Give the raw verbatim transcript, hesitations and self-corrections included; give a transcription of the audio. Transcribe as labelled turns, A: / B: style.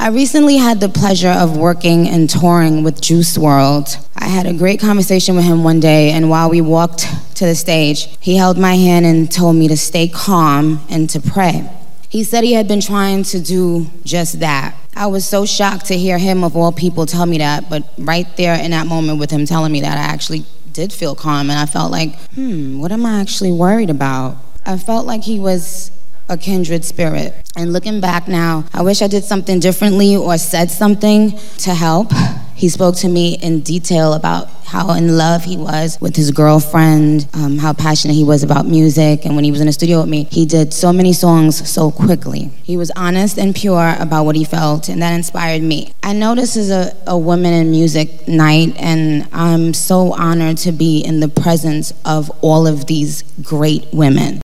A: I recently had the pleasure of working and touring with Juice world. I had a great conversation with him one day, and while we walked to the stage, he held my hand and told me to stay calm and to pray. He said he had been trying to do just that. I was so shocked to hear him, of all people, tell me that, but right there in that moment with him telling me that, I actually did feel calm, and I felt like, hmm, what am I actually worried about? I felt like he was a kindred spirit. And looking back now, I wish I did something differently or said something to help. He spoke to me in detail about how in love he was with his girlfriend, um, how passionate he was about music, and when he was in the studio with me, he did so many songs so quickly. He was honest and pure about what he felt, and that inspired me. I know this is a, a Women in Music night, and I'm so honored to be in the presence of all of these great women.